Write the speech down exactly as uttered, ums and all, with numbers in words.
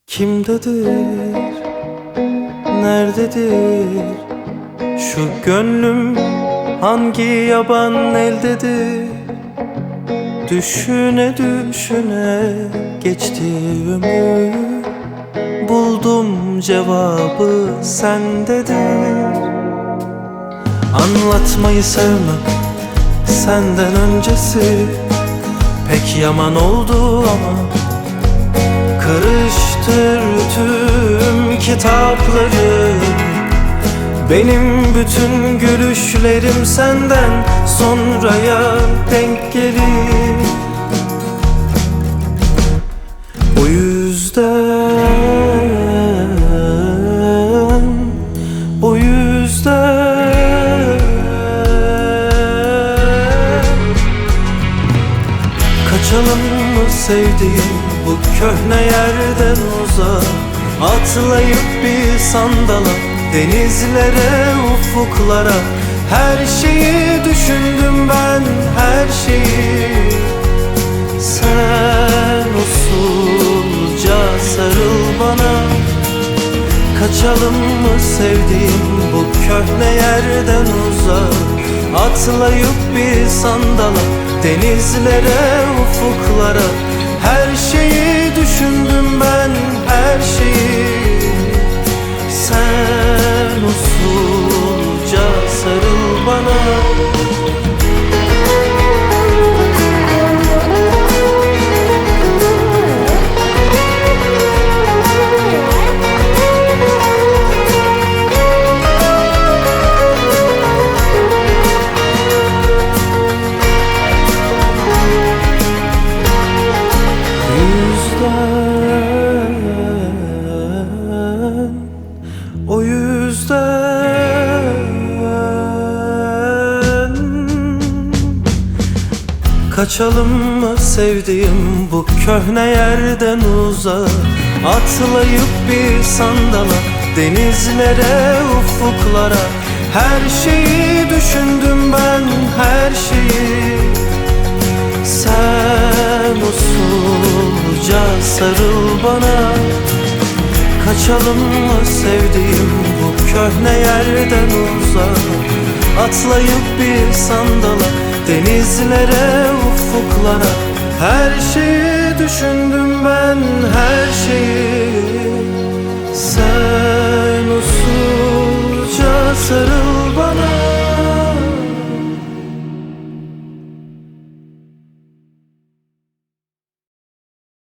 Kimdedir, nerededir? Şu gönlüm hangi yaban eldedir? Düşüne düşüne geçti ömür, buldum cevabı sendedir. Anlatmayı sevmem senden öncesi, pek yaman oldu ama karıştır tüm kitapları. Benim bütün gülüşlerim senden sonraya denk gelir. O yüzden, o yüzden kaçalım mı sevdiğim bu köhne yerden uzağa, atlayıp bir sandala, denizlere, ufuklara. Her şeyi düşündüm ben, her şeyi. Sen usulca sarıl bana. Kaçalım mı sevdiğim bu köhne yerden uzağa, atlayıp bir sandala, denizlere, ufuklara. Her şeyi düşündüm ben, her şeyi. Sen usulca sarıl bana. O yüzden kaçalım mı sevdiğim bu köhne yerden uzağa, atlayıp bir sandala, denizlere, ufuklara. Her şeyi düşündüm ben, her şeyi. Sen usulca sarıl bana. Kaçalım mı sevdiğim bu köhne yerden uzağa, atlayıp bir sandala, denizlere, ufuklara. Her şeyi düşündüm ben, her şeyi.